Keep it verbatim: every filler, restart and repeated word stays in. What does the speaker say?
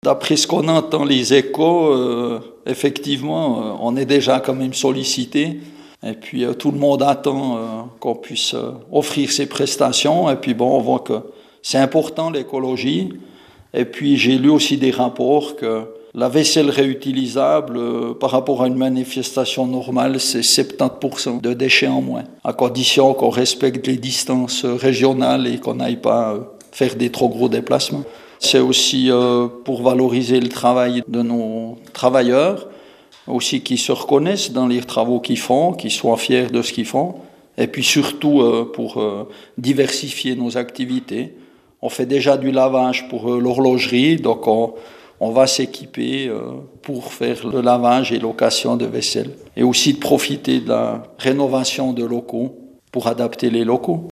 D'après ce qu'on entend, les échos, euh, effectivement, euh, on est déjà quand même sollicité. Et puis euh, tout le monde attend euh, qu'on puisse euh, offrir ces prestations. Et puis bon, on voit que c'est important l'écologie. Et puis j'ai lu aussi des rapports que la vaisselle réutilisable, euh, par rapport à une manifestation normale, c'est soixante-dix pour cent de déchets en moins, à condition qu'on respecte les distances régionales et qu'on n'aille pas euh, faire des trop gros déplacements. C'est aussi euh, pour valoriser le travail de nos travailleurs, aussi qui se reconnaissent dans les travaux qu'ils font, qui soient fiers de ce qu'ils font, et puis surtout euh, pour euh, diversifier nos activités. On fait déjà du lavage pour euh, l'horlogerie, donc on, on va s'équiper euh, pour faire le lavage et location de vaisselle. Et aussi de profiter de la rénovation de locaux pour adapter les locaux.